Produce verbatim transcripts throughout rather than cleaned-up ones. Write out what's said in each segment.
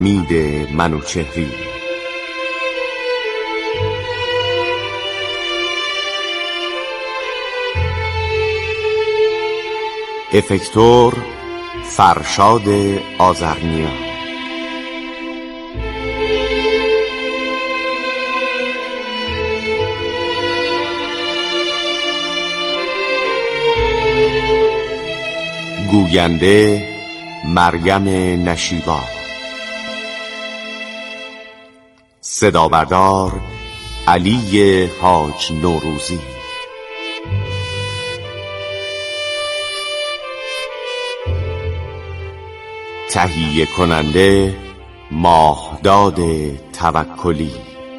مید منوچهری. افکتور فرشاد آذرنیا. گوینده مریم نشیبا. صدابردار علی حاج نوروزی. تهیه کننده ماهداد توکلی.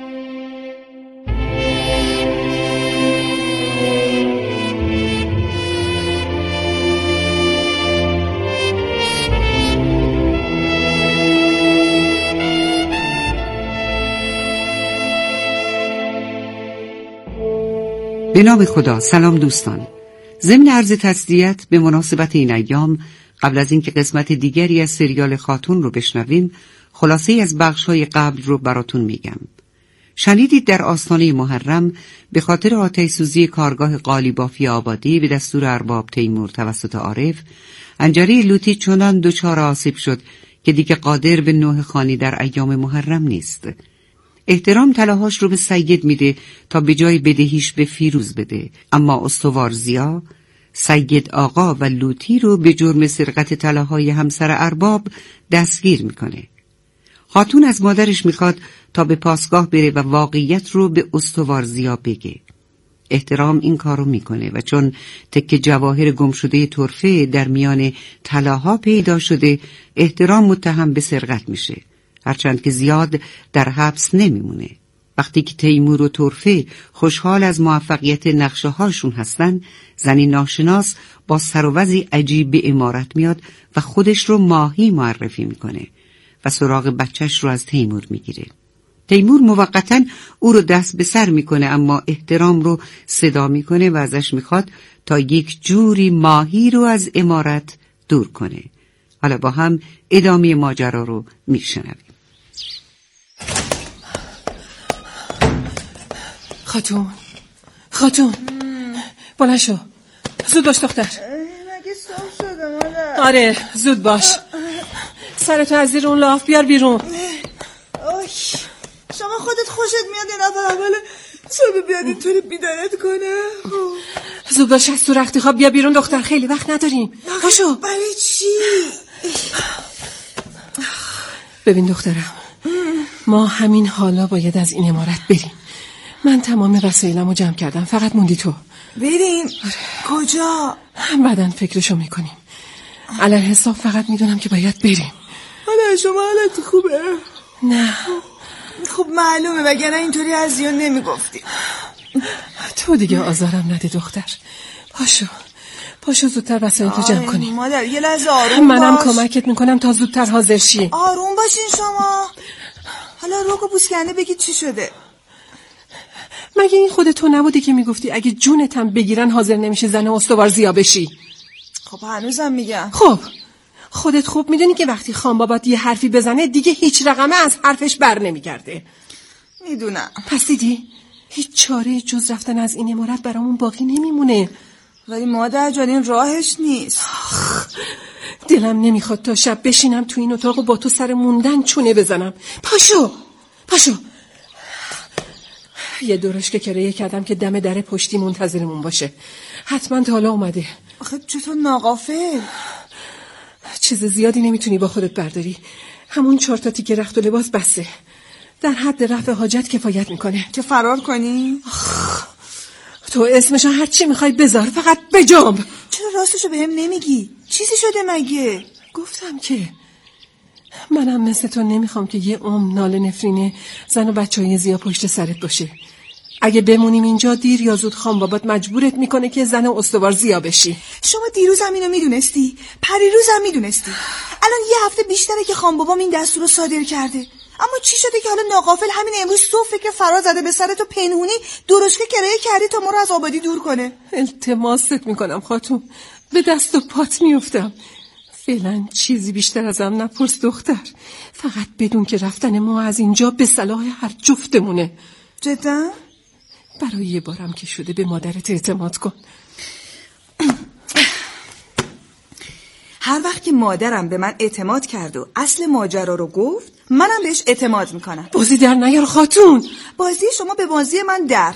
به نام خدا. سلام دوستان. ضمن عرض تسلیت به مناسبت این ایام، قبل از اینکه قسمت دیگری از سریال خاتون رو بشنویم، خلاصه از بخش‌های قبل رو براتون میگم. شنیدید در آستانه محرم به خاطر آتش سوزی کارگاه قالیبافی آبادی به دستور ارباب تیمور توسط عارف، عنجره لوطی چنان دچار آسیب شد که دیگه قادر به نوح خوانی در ایام محرم نیست. احترام طلاهاش رو به سید میده تا به جای بدهیش به فیروز بده، اما استوار ضیا سید آقا و لوطی رو به جرم سرقت طلاهای همسر ارباب دستگیر میکنه. خاتون از مادرش میخواد تا به پاسگاه بره و واقعیت رو به استوار ضیا بگه. احترام این کارو میکنه و چون تکه جواهر گم شده طرفه در میان طلاها پیدا شده، احترام متهم به سرقت میشه، هرچند که زیاد در حبس نمیمونه. وقتی که تیمور و طرفه خوشحال از موفقیت نقشه هاشون هستن، زنی ناشناس با سر و وضعی عجیب به عمارت میاد و خودش رو ماهی معرفی میکنه و سراغ بچهش رو از تیمور میگیره. تیمور موقتاً او رو دست به سر میکنه، اما احترام رو صدا میکنه و ازش میخواد تا یک جوری ماهی رو از عمارت دور کنه. حالا با هم ادامه ماجرا رو میشنویم. خاتون خاتون بلند شو، زود باش دختر. مگه صاف شده مادر؟ آره زود باش. سرتو از زیر اون لاف بیار بیرون. اوه. شما خودت خوشت میاد یه نفر اول صبح بیاد اینطوری بیدارت کنه؟ زود باش از تو رختی خواب بیا بیرون دختر، خیلی وقت نداریم. باشو. برای چی؟ ببین دخترم، ما همین حالا باید از این عمارت بریم. من تمام وسایلمو جمع کردم، فقط موندی تو. بریم؟ آره. کجا؟ بعدن فکرشو میکنیم. علل حساب فقط میدونم که باید بریم. حالا شما حالت خوبه؟ نه. خب معلومه، وگرنه اینطوری از زیان نمیگفتی. تو دیگه آزارم نده دختر. پاشو پاشو زودتر وسایلتو جمع کنیم. مادر یه لحظه آروم باش. منم کمکت میکنم تا زودتر حاضر شی. آروم باشین شما. حالا روکو بوسکنده بگید چی شده؟ مگه این خود تو نبودی که میگفتی اگه جونتم بگیرن حاضر نمیشه زن استوار ضیا بشی؟ خب هنوزم میگم. خب خودت خوب میدونی که وقتی خان بابات یه حرفی بزنه دیگه هیچ رقمه از حرفش بر نمیگرده. میدونم. پس دیدی هیچ چاره جز رفتن از این عمارت برامون باقی نمیمونه. ولی مادر جان این راهش نیست. دلم نمیخواد تا شب بشینم تو این اتاق و با تو سر موندن چونه بزنم. پاشو پاشو. یه درشک کرایه کردم که دم در پشتی منتظرمون باشه. حتما تا حالا اومده. آخه چطور ناغافل؟ چیز زیادی نمیتونی با خودت برداری. همون چهار تا تیکه رخت و لباس بسه. در حد رفع حاجت کفایت میکنه. که فرار کنی؟ تو اسمشو هر چی میخوای بذار، فقط بجنب. چرا راستشو بهم نمیگی؟ چیزی شده مگه؟ گفتم که منم مثل تو نمیخوام که یه عمر ناله نفرینه زن و بچه‌های ضیا پشت سرت باشه. اگه بمونیم اینجا دیر یا زود خان بابات مجبورت میکنه که زن استوار ضیا بشی. شما دیروز هم اینو میدونستی؟ پریروز هم میدونستی؟ الان یه هفته بیشتره که خان بابام این دستور رو صادر کرده. اما چی شده که حالا ناغافل همین امروز صبح فکر فرار زده به سرت و پنهونی درشکه کرایه کردی تا ما رو از آبادی دور کنه؟ التماست میکنم خاتون، به دست و پات میافتم. فعلا چیزی بیشتر ازم نپرس دختر. فقط بدون که رفتن ما از اینجا به صلاح هر جفتمونه. جدا؟ برای یه بارم که شده به مادرت اعتماد کن. هر وقت که مادرم به من اعتماد کرد و اصل ماجرا رو گفت، منم بهش اعتماد میکنم. بازی در نیار خاتون. بازی شما به بازی من در.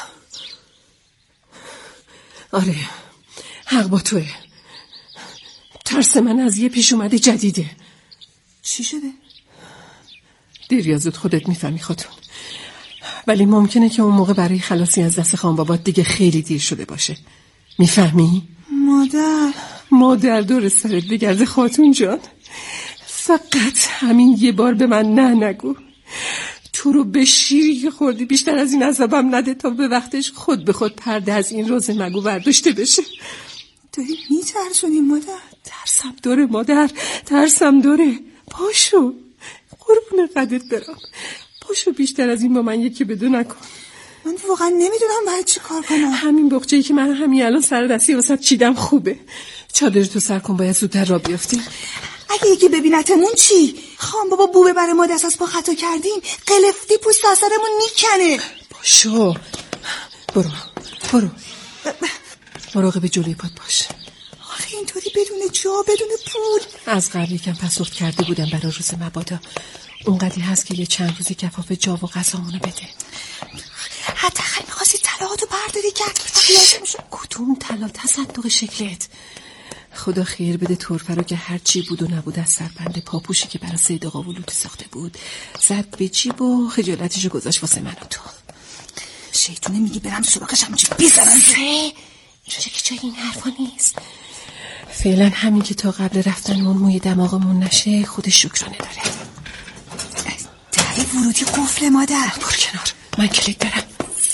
آره، حق با توه. ترس من از یه پیش اومده جدیده. چی شده؟ دیر یا زود خودت میفهمی خاتون. ولی ممکنه که اون موقع برای خلاصی از دست خان بابات دیگه خیلی دیر شده باشه. میفهمی؟ مادر مادر دور سرت بگرده خاتون جان. فقط همین یه بار به من نه نگو. تو رو به شیری که خوردی بیشتر از این عذابم نده تا به وقتش خود به خود پرده از این روز مگو برداشته بشه. داری میترسونی مادر؟ ترسم داره مادر، ترسم داره. پاشو، قربون قدت برم. پاشو بیشتر از این با من یکی بدو نکن. من واقعا نمیدونم باید چی کار کنم. همین بخچه‌ای که من همین الان سر دستی واسه چیدم خوبه. چادر تو سر کن، باید زودتر را بیافتیم. اگه یکی ببینتمون چی؟ خان بابا بو ببره ما دست از پا خطا کردیم. قلفتی پوست اثرمون میکنه. پاشو، برو برو مراقب جلوی پات باش. آخه اینطوری بدون جا بدون پول. از قبل یکم پسورد کرده بودم برای روز مبادا. اونقدی هست که یه چند روزی کفاف جا و غذامونو بده. حتی خیلی میخواستی طلاهاتو برداری کرد. کدوم طلا؟ تصدق شکلت. خدا خیر بده طرفه رو که هر چی بود و نبود از سربند پاپوشی که برای سید آقا و لوتی ساخته بود زد به جیب و خجالتشو گذاشت واسه من و تو. شیطونه میگی برم سراغش همون چی بیزنم. سه اینجا که جای این حرفا نیست. فعلا همین که تا قبل رفتنمون موی دماغمون نشه خودش شکرانه داره. در ورودی قفل مادر. برو کنار، من کلید دارم.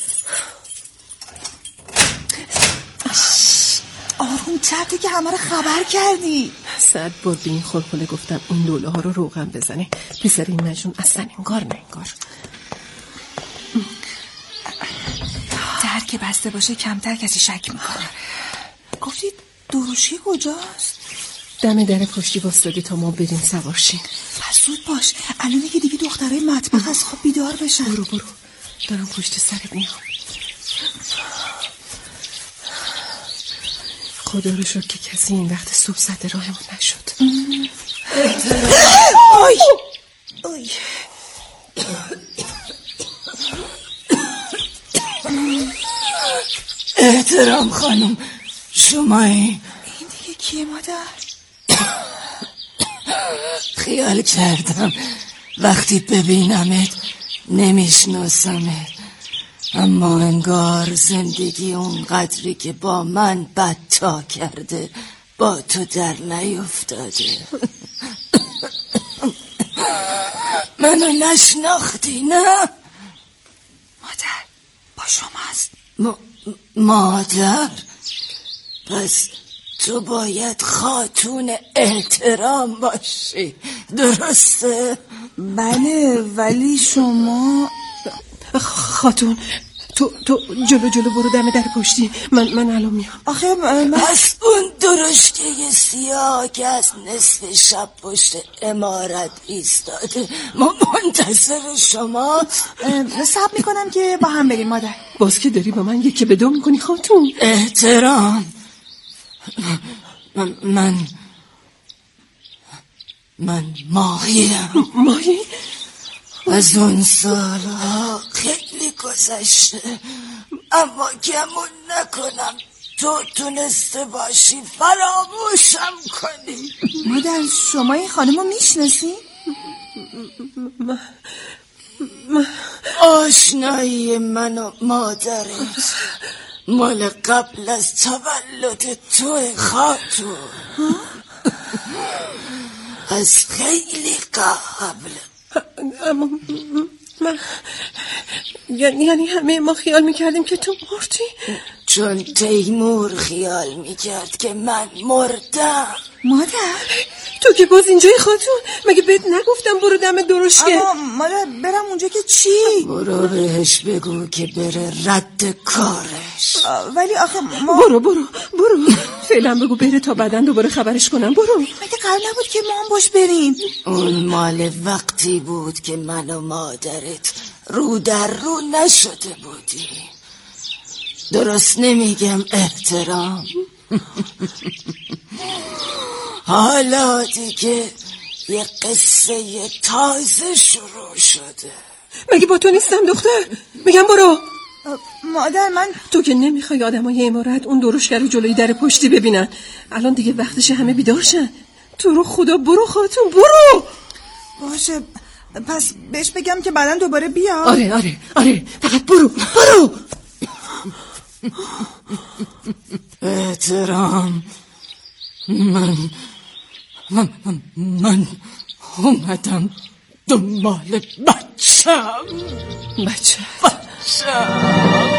آروم تر که همه رو خبر کردی. صد بار به این خلخله گفتم این لوله ها رو روغن بزنه. پسر این مجنون اصلا انگار نه انگار. در که بسته باشه کمتر کسی شک میکنه. گفتید دروشی کجاست؟ دم در پشتی واسطادی تا ما بریم سوار شیم. پس زود باش، الانه که دیگه دخترای مطبخ از خواب بیدار بشن. برو برو، دارم پشت سرت میام. خدا رو شکر که کسی این وقت صبح زده راهمون نشد. آی آی احترام خانم، شما این این دیگه کیه مادر؟ خیال کردم وقتی ببینمت نمیشناسمت، اما انگار زندگی اون قدری که با من بدتا کرده با تو در نیفتاده. منو نشناختی نه؟ مادر با شما هست. م- مادر؟ پس تو باید خاتون احترام باشی، درسته؟ بله، ولی شما خاتون تو تو جلو جلو برو دم در پشتی. من من الان میام. آخه من پس اون درشکه سیاه که از نصف شب پشت عمارت ایستاده ما منتظر شما. صبر میکنم که با هم بریم مادر. باز که داری با من یکی به دو میکنی خاتون. احترام. من من من ماهیم. ماهی؟ از اون سالها خیلی گذشته، اما گمون نکنم تو تونسته باشی فراموشم کنی. مادر شما این خانم رو میشناسی؟ من من آشنایی من و مادرت مال قبل از تولد تو خاتون، از خیلی قبل. اما من یعنی همه ما خیال میکردیم که تو مردی؟ چون تیمور خیال میکرد که من مردم. مادر تو که باز اینجای خاتون؟ مگه بهت نگفتم برو دم درشکه؟ اما مادر برم اونجا که چی؟ برو بهش بگو که بره رد کارش. ولی آخه ما... برو برو برو فعلا بگو بره تا بعدن دوباره خبرش کنم. برو. مگه قرار نبود که ما هم باش بریم؟ اون مال وقتی بود که من و مادرت رو در رو نشده بودی. درست نمیگم احترام؟ حالا دیگه یه قصه تازه شروع شده. مگه با تو نیستم دختر؟ میگم برو. مادر من... تو که نمیخوای آدمای امارت اون درشگر رو جلوی در پشتی ببینن. الان دیگه وقتش همه بیدار شن. تو رو خدا برو خاتون برو. باشه پس بهش بگم که بعدن دوباره بیا. آره آره آره فقط برو برو. احترام. من من من اومدم دنبال بچم. بچه بچم.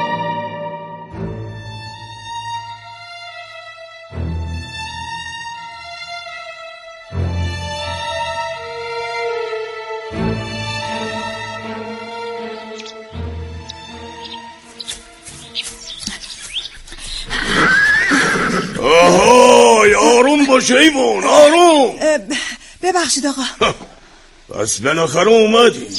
آهای آروم باشه ایوان آروم. ببخشید آقا. پس بالاخره اومدین.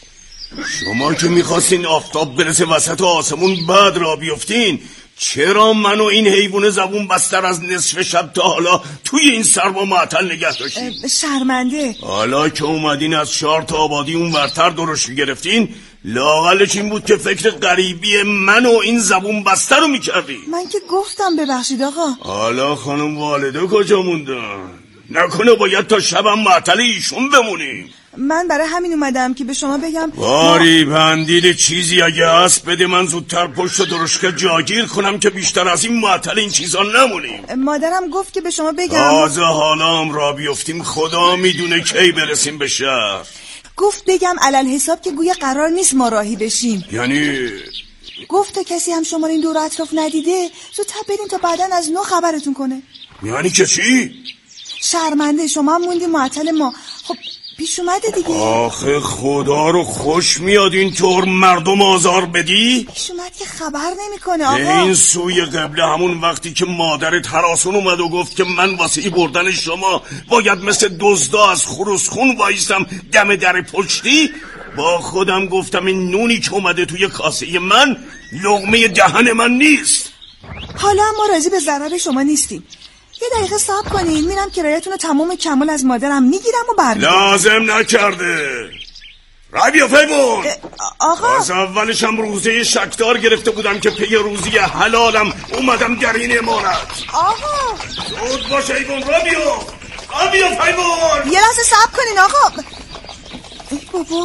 شما که میخواستین آفتاب برسه وسط آسمون بعد را بیفتین، چرا من و این حیوان زبون بستر از نصف شب تا حالا توی این سرما معطل نگه داشتین؟ شرمنده. حالا که اومدین از شهر تا آبادی اون ورتر درشت گرفتین، لااقلش این بود که فکر غریبی من و این زبون بستر رو میکردی. من که گفتم ببخشید آقا. حالا خانم والده کجا موندن؟ نکنه باید تا شبم معطل ایشون بمونیم؟ من برای همین اومدم که به شما بگم باری بندید چیزی اگه هست بده من زودتر پشت درشکه جاگیر کنم که بیشتر از این معطل این چیزا نمونیم. مادرم گفت که به شما بگم تازه حالا هم را بیفتیم خدا میدونه کی برسیم به شهر. گفت بگم علل حساب که گویا قرار نیست ما راهی بشیم. یعنی گفت تا کسی هم شما این دور اطراف ندیده زودتر بریم تا بعدن از نو خبرتون کنه. یعنی که چی؟ شرمنده شما هم موندی معطل ما. خب پیش اومده دیگه. آخه خدا رو خوش میاد اینطور مردم آزار بدی؟ پیش اومد که خبر نمیکنه آقا. به این سوی قبله همون وقتی که مادرت هراسون اومد و گفت که من واسه بردن شما باید مثل دزدا از خروس خون وایستم دم در پشتی، با خودم گفتم این نونی که اومده توی کاسه من لقمه دهن من نیست. حالا ما راضی به ضرر شما نیستیم. یه دقیقه صبر کنین میرم کرایتون رو تمام کمال از مادرم میگیرم و برمیگردم. لازم نکرده. ربیا فیبون آقا از اولش هم روزه شکدار گرفته بودم که پی روزی حلالم اومدم در این امارت. آقا زود باش ایوان. ربیا ربیا فیبون یه لحظه صبر کنین آقا. ای بابا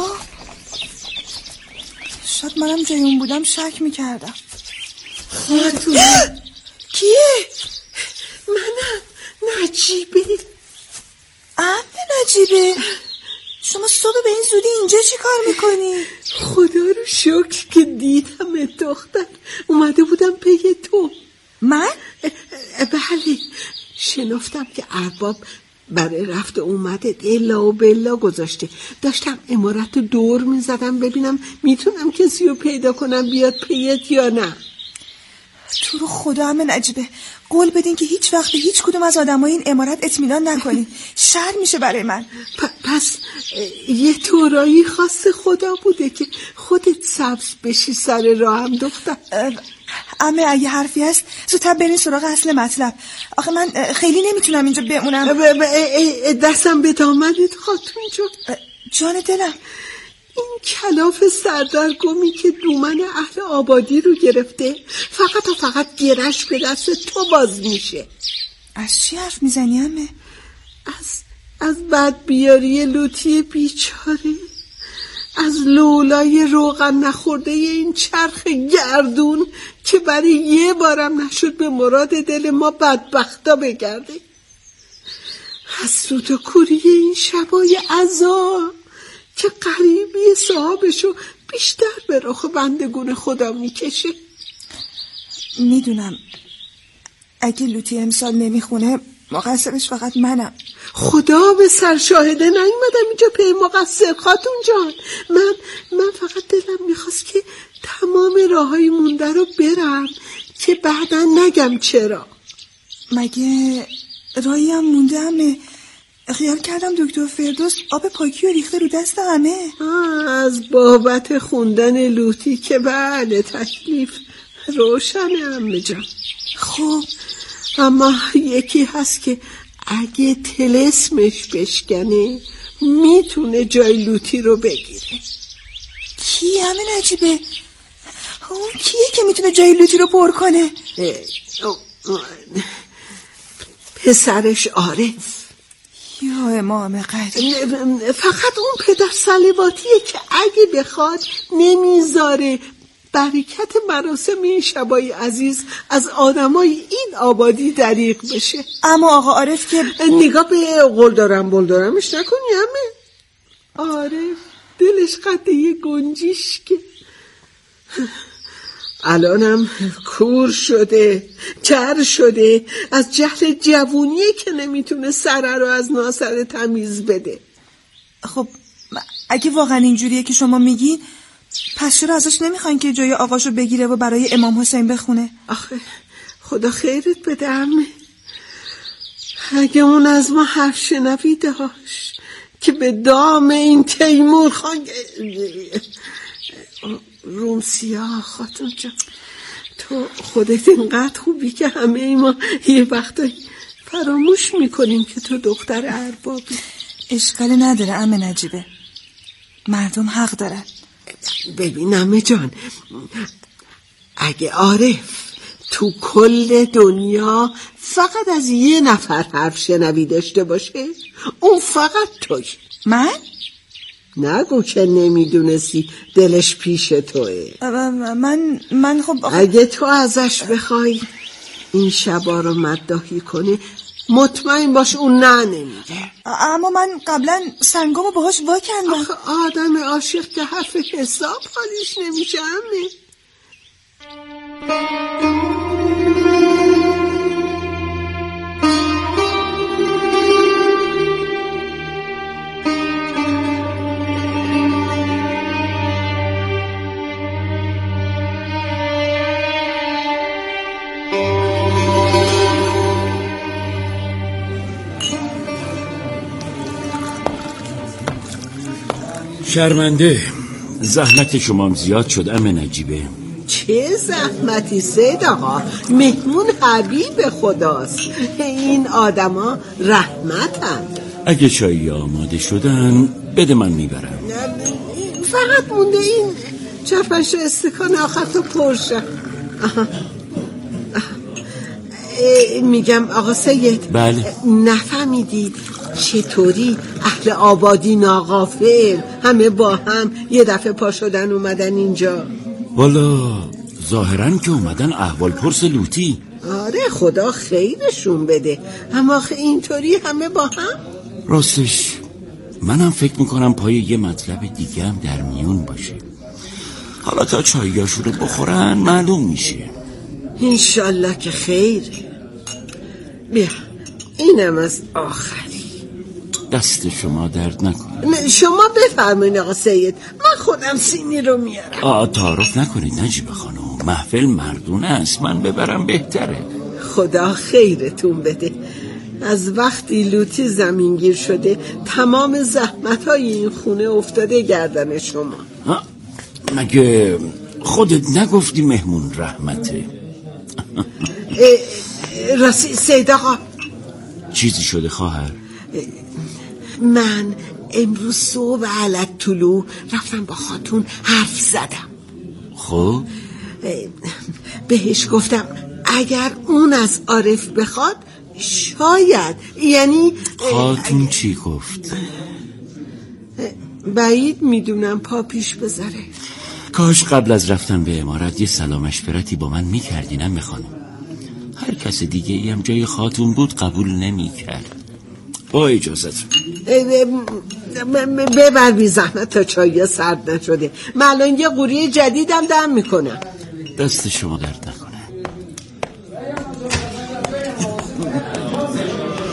شاید منم جای اون بودم شک میکردم. خاتون کیه؟ منم. نجیبه. عمه نجیبه شما صبح به این زودی اینجا چی کار میکنی؟ خدا رو شکر که دیدم دختر. اومده بودم پی تو. من؟ بله شنفتم که ارباب برای رفت اومده الا و بلا گذاشته. داشتم امارت رو دور میزدم ببینم میتونم کسی رو پیدا کنم بیاد پیت یا نه. تو رو خدا همه نجیبه قول بدین که هیچ وقت به هیچ کدوم از آدمای این امارت اطمینان نکنین. شر میشه برای من. پ- پس یه طورایی خاص خدا بوده که خودت سبز بشی سر راهم دختر. اما اگه حرفی هست زودتر برین سراغ اصل مطلب. آخه من خیلی نمیتونم اینجا بمونم. ب- ب- دستم به دامنت خاتون جون. جان دلم این کلاف سردرگمی که دومن اهل آبادی رو گرفته فقط و فقط گرش به دست تو باز میشه. از چی حرف میزنی همه؟ از از بدبیاری لوتی بیچاره، از لولای روغن نخورده این چرخ گردون که برای یه بارم نشد به مراد دل ما بدبختا بگرده، حسرت و کوری این شبای عزا که قریبی صاحبشو بیشتر به رخ بندگون خدا میکشه. میدونم اگه لوتی امسال نمیخونه مقصرش فقط منم. خدا به سر شاهده نیومدم اینجا پی مقصر خاتون جان. من من فقط دلم میخواست که تمام راههای مونده رو برم که بعدا نگم چرا. مگه راهی هم مونده همه؟ خیال کردم دکتر فردوس آب پاکی رو ریخته رو دست همه. از بابت خوندن لوتی که بله تکلیف روشنه عمه جان. خب اما یکی هست که اگه طلسمش بشکنه میتونه جای لوتی رو بگیره. کی همه نجیبه؟ اون کیه که میتونه جای لوتی رو پر کنه؟ پسرش عارف. یا امام قدر. فقط اون پدر صلواتیه که اگه بخواد نمیذاره برکت مراسم این شبای عزیز از آدمای این آبادی دریغ بشه. اما آقا عارف که نگاه به قول دارم بول دارمش نکنی همه. عارف دلش قد یه گنجیش که الانم کور شده، چر شده از جهل جوونیه که نمیتونه سره رو از ناسره تمیز بده. خب اگه واقعا اینجوریه که شما میگین، پس چرا ازش نمیخواین که جای آقاشو بگیره و برای امام حسین بخونه؟ آخه خدا خیرت بده عمه. اگه اون از ما حرف شنوی داشت که به دام این تیمور خان روم سیاه. خاتون جان تو خودت اینقدر خوبی که همه ای ما یه وقتا فراموش میکنیم که تو دختر اربابی. اشکال نداره عمه نجیبه، مردم حق دارن. ببین عمه جان، اگه عارف تو کل دنیا فقط از یه نفر حرف شنوی داشته باشه اون فقط توی. من؟ نگو که نمیدونستی دلش پیش توه. من من خب آخ... اگه تو ازش بخوای این شبا رو مداحی کنه مطمئن باش اون نه نمیگه. اما من قبلا سنگامو باهاش وا کردم. آخه آدم عاشق که حرف حساب حالیش نمیشه همه. شرمنده زحمت شما زیاد شد عمه نجیبه. چه زحمتی سید آقا، مهمون حبیب خداست. این آدما رحمتن. اگه چایی آماده شدن بده من میبرم. فقط مونده این چرفش استکان آخر تو پرشم. میگم آقا سید، بله نفهمیدید چطوری اهل آبادی ناغافل همه با هم یه دفعه پا شدن اومدن اینجا؟ والا ظاهرا که اومدن احوال پرس لوتی. آره خدا خیرشون بده، اما آخه اینطوری همه با هم. راستش منم فکر میکنم پای یه مطلب دیگه هم در میون باشه. حالا تا چاییاشو رو بخورن معلوم میشه. انشالله که خیر. بیا اینم از آخری. دست شما درد نکنه. شما بفرمایید آقا سید، من خودم سینی رو میارم. آه تعارف نکنید نجیبه خانم، محفل مردونه است، من ببرم بهتره. خدا خیرتون بده. از وقتی لوتی زمینگیر شده تمام زحمت های این خونه افتاده گردن شما. مگه خودت نگفتی مهمون رحمته؟ راستی سید آقا، چیزی شده خواهر؟ من امروز صبح علت طلوع رفتم با خاتون حرف زدم. خب بهش گفتم اگر اون از عارف بخواد شاید، یعنی خاتون چی گفت؟ بعید میدونم پا پیش بذاره. کاش قبل از رفتن به امارت یه سلام مشورتی با من میکردینم میخوانم. هر کس دیگه ای هم جای خاتون بود قبول نمیکرد. با اجازت ببر بی زحمت تا چایی سرد نشده. من الان یه قوری جدیدم دم میکنم. دست شما درد نکنه.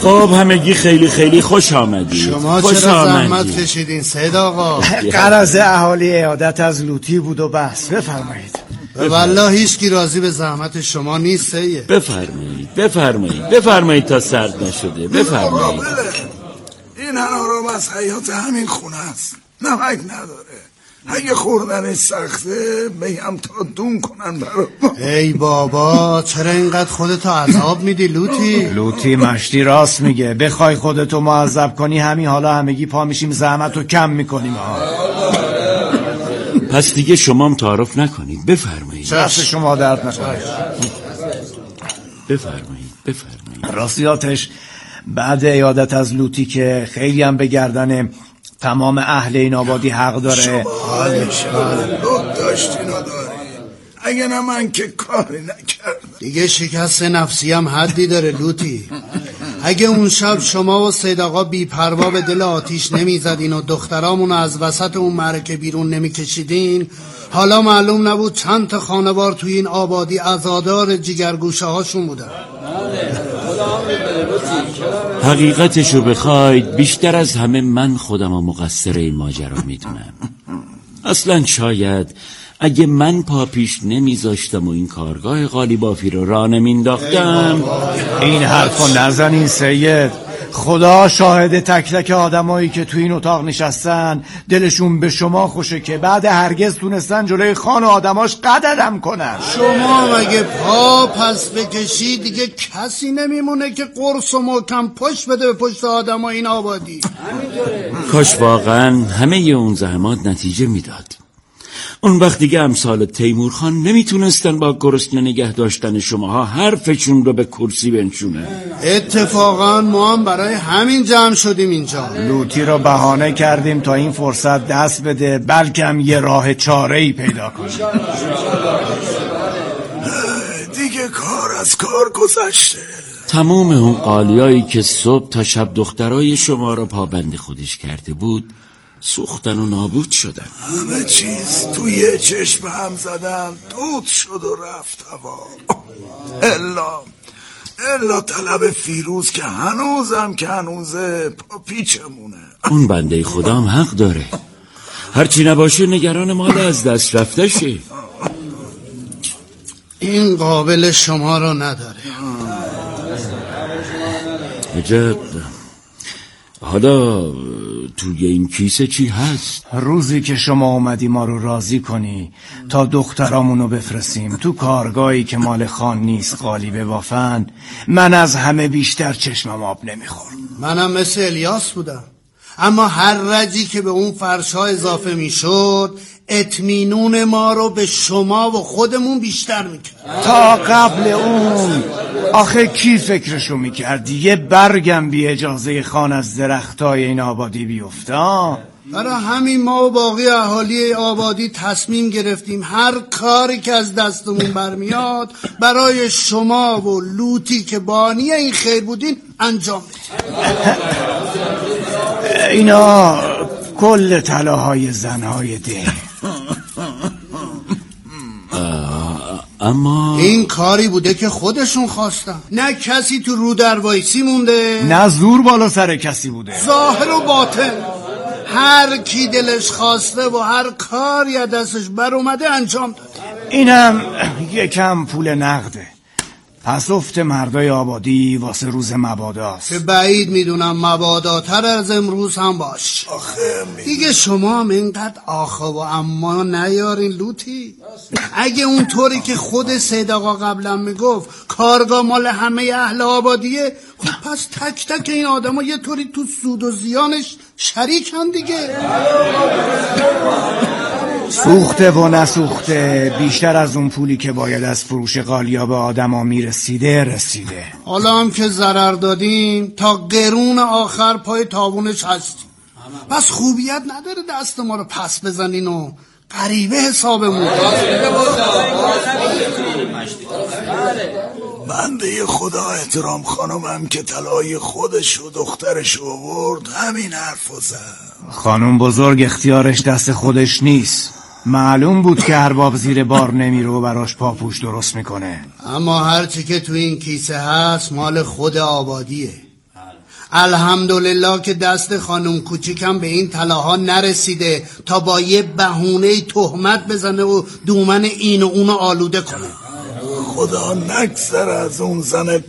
خب همگی خیلی خیلی خوش آمدید. شما خوش چرا آمدید. زحمت کشیدین سید آقا؟ قراضه اهالی عادت از لوتی بود و بس. بفرمایید. والله هیچ کی راضی به زحمت شما نیست سید. بفرمایید بفرمایید بفرمایید تا سرد نشده. بفرمایید. این هنارم از حیات همین خونه است، نمک نداره. اگه خوردنش سخته بگم تا دون کنن برا. ای بابا چرا اینقدر خودتو عذاب میدی لوتی؟ لوتی مشتی راست میگه. بخوای خودتو معذب کنی همین حالا همگی پا میشیم زحمتو کم میکنیم. پس دیگه شما هم تعارف نکنید. بفرمایید. دست شما درد نکنه. بفرمایید بفرمایید. راستیاتش بعد عیادت از لوتی که خیلی هم به گردن تمام اهل این آبادی حق داره. حالش لط داشتین و داری. اگه نه من که کاری نکردم. دیگه شکست نفسی هم حدی داره لوتی. اگه اون شب شما و سید آقا بی پروا به دل آتیش نمی زدین و دخترامونو از وسط اون معرکه بیرون نمی کشیدین، حالا معلوم نبود چند تا خانوار توی این آبادی عزادار جگرگوشه هاشون بودن. حقیقتشو بخواید بیشتر از همه من خودم و مقصر این ماجرا میدونم. اصلا شاید اگه من پا پیش نمیذاشتم و این کارگاه قالیبافی رو راه نمینداختم. این حرفو نزنین سید. خدا شاهد تک تک آدمایی که تو این اتاق نشستن دلشون به شما خوشه که بعد هرگز تونستن جلوی خان و آدماش قدردم کنن. شما مگه پا پس بکشی دیگه کسی نمیمونه که قرص و محکم پشت بده به پشت آدم این آبادی. کاش واقعا همه اون زحمات نتیجه میداد. اون وقت دیگه امثال تیمور خان نمیتونستن با گرسنه نگه داشتن شماها حرفشون رو به کرسی بنشونن. اتفاقا ما هم برای همین جمع شدیم اینجا. لوتی رو بهانه کردیم تا این فرصت دست بده، بلکه هم یه راه چاره‌ای پیدا کنه. دیگه کار از کار گذشته. تمام اون قالیایی که صبح تا شب دخترای شما رو پابند خودش کرده بود سوختن و نابود شدن. همه چیز توی چشم هم زدن، دود شد و رفت هوا. الا الا طلب فیروز که هنوزم که هنوزه پا پیچمونه. اون بنده خدا هم حق داره. هرچی نباشه نگران مال از دست رفته شه. این قابل شما رو نداره. عجب. حالا توی این کیسه چی هست؟ روزی که شما اومدی ما رو راضی کنی تا دخترامونو بفرستیم تو کارگاهی که مال خان نیست قالی ببافن، من از همه بیشتر چشمم آب نمیخورم. منم مثل الیاس بودم، اما هر رجی که به اون فرشا اضافه میشد اطمینون ما رو به شما و خودمون بیشتر میکرد. تا قبل اون آخه کی فکرشو میکردی یه برگم بی اجازه خان از درختای این آبادی بیفتا؟ برای همین ما و باقی اهالی آبادی تصمیم گرفتیم هر کاری که از دستمون برمیاد برای شما و لوتی که بانی این خیر بودین انجام بدیم. اینا کل طلاهای زنهای ده. اما این کاری بوده که خودشون خواستن، نه کسی تو رو در وایسی مونده، نه زور بالا سر کسی بوده. ظاهر و باطن هر کی دلش خواسته و هر کاری از دستش بر اومده انجام داد. اینم یکم پول نقده، پس افت مردای آبادی واسه روز مباداست که بعید میدونم مباداتر از امروز هم باش. دیگه شما هم اینقدر آخه و اما نیارین لوتی. اگه اونطوری که خود سید آقا قبلا میگفت کارگاه مال همه اهل آبادیه، خب پس تک تک این آدم ها یه طوری تو سود و زیانش شریکن دیگه. سوخته و نسوخته بیشتر از اون پولی که باید از فروش قالیا به آدم ها میرسیده رسیده. حالا هم که ضرر دادیم تا قرون آخر پای تابونش هستیم، پس خوبیت نداره دست ما رو پس بزنین و غریبه حسابمون. بنده خدا احترام خانمم که طلای خودش و دخترش آورد همین حرفو زد. خانم بزرگ اختیارش دست خودش نیست، معلوم بود که ارباب زیر بار نمیره و براش پاپوش درست میکنه. اما هرچی که تو این کیسه هست مال خود آبادیه. الحمدلله که دست خانم کوچیکم به این طلاها نرسیده تا با یه بهونه تهمت بزنه و دومن این و اونو آلوده کنه. خدا نگذر از اون زن لا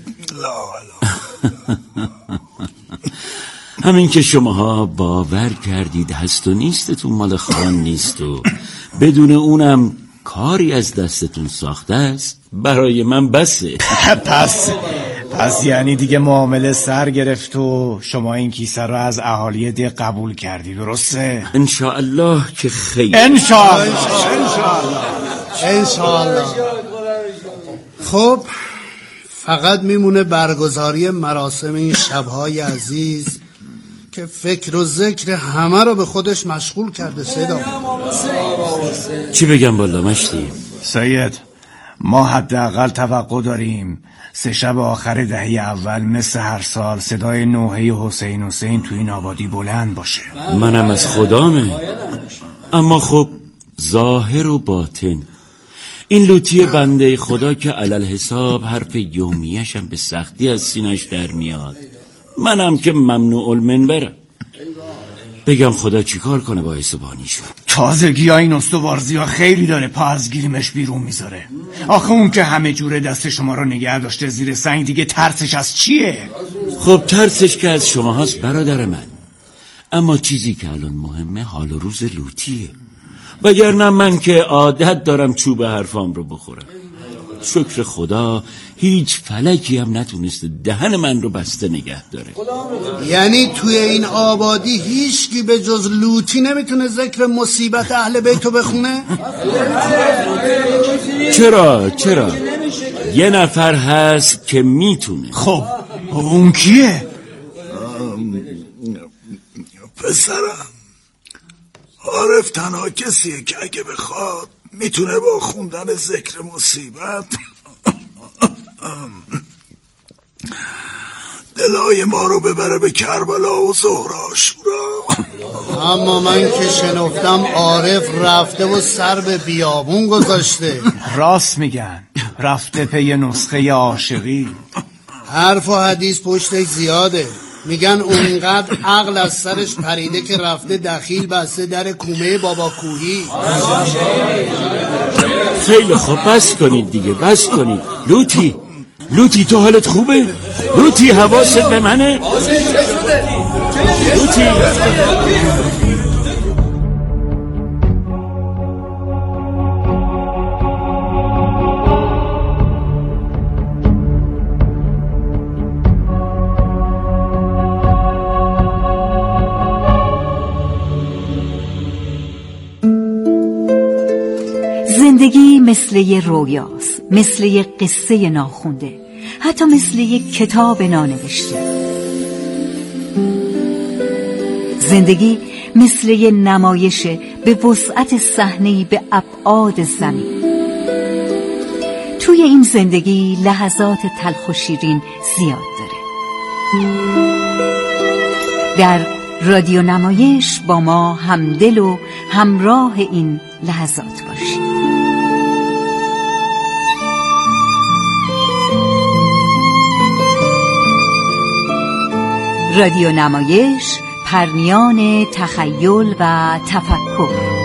همین که شماها باور کردید هست و نیستتون مال خان نیست و بدون اونم کاری از دستتون ساخته است، برای من بسه. پس پس یعنی دیگه معامله سر گرفت و شما این کیسه رو از اهالی ده قبول کردی، درسته؟ انشاءالله که خیر. انشاءالله انشاءالله. خب فقط میمونه برگزاری مراسم این شبهای عزیز که فکر و ذکر همه رو به خودش مشغول کرده. سیدا چی بگم بالا مشتی؟ سید، ما حداقل توقع داریم سه شب آخر دهه اول مثل هر سال صدای نوحه حسین حسین تو این آبادی بلند باشه. منم از خدامه، اما خب ظاهر و باطن این لوتی بنده خدا که علل حساب حرف یومیشم به سختی از سینش در میاد، منم که ممنوع المنبرم. بگم خدا چیکار کنه باعث بانی شد. تازگی ها این استوارزی ها خیلی داره پا از گیریمش بیرون میذاره. آخه اون که همه جوره دست شما رو نگه داشته زیر سنگ، دیگه ترسش از چیه؟ خب ترسش که از شما هست برادر من، اما چیزی که الان مهمه حال و روز لوتیه، وگرنه من که عادت دارم چوب حرفام رو بخورم. شکر خدا هیچ فلکی هم نتونسته دهن من رو بسته نگه داره. یعنی توی این آبادی هیچکی به جز لوتی نمیتونه ذکر مصیبت اهل بیتو بخونه؟ چرا چرا یه نفر هست که میتونه. خب اون کیه؟ پسرم عارف تنها کسیه که اگه بخواد میتونه با خوندن ذکر مصیبت دلای ما رو ببره به کربلا و زهر عاشورا. اما من که شنفتم عارف رفته و سر به بیابون گذاشته. راست میگن، رفته پی نسخه عاشقی. حرف و حدیث پشتش زیاده. میگن اونقدر عقل از سرش پریده که رفته دخیل بسته در کومه بابا کوهی. خیلی خوب بس کنید دیگه، بس کنید. لوتی لوتی تو حالت خوبه؟ لوتی حواست به منه؟ لوتی زندگی مثل یه رویاست، مثل یه قصه ناخونده، حتی مثل یه کتاب نانوشته. زندگی مثل یه نمایش به وسعت صحنه‌ای به ابعاد زمین. توی این زندگی لحظات تلخ و شیرین زیاد داره. در رادیو نمایش با ما همدل و همراه این لحظات باشید. رادیو نمایش، پرنیان تخیل و تفکر.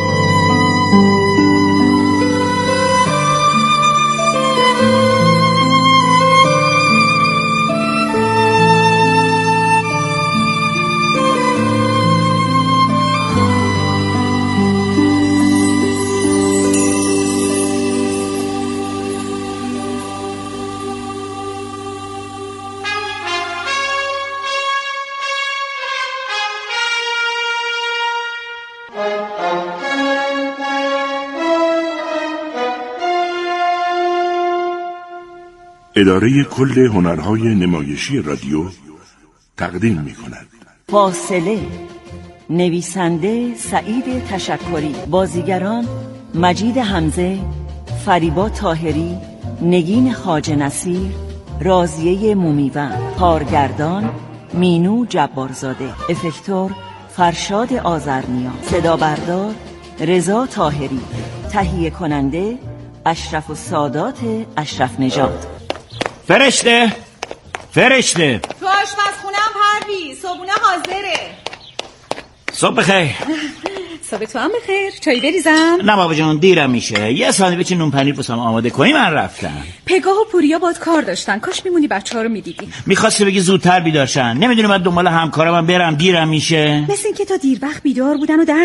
اداره کل هنرهای نمایشی رادیو تقدیم می کند. فاصله، نویسنده سعید تشکری، بازیگران مجید حمزه، فریبا طاهری، نگین خواجه نصیر، راضیه مومیوند، کارگردان مینو جبارزاده، افکتور فرشاد آذرنیا، صدا بردار رضا طاهری، تهیه کننده اشرف السادات اشرف نژاد. فرشته فرشته تو آشپزخونه‌ام پرنیان. بابی، صبحونه حاضره. صبح بخیر. صبح تو هم بخیر. چای بریزم؟ نه بابا جان دیرم میشه. یه ساندویچ نون پنیر واسم آماده کنی من رفتم. پگاه و پوریا باد کار داشتن. کاش میمونی بچه‌ها رو میدیدی. می‌خواستی بگی زودتر بیدار شن. نمیدونی من دنبال همکارم برم دیرم میشه. مثل اینکه تا دیر وقت بیدار بودن و درس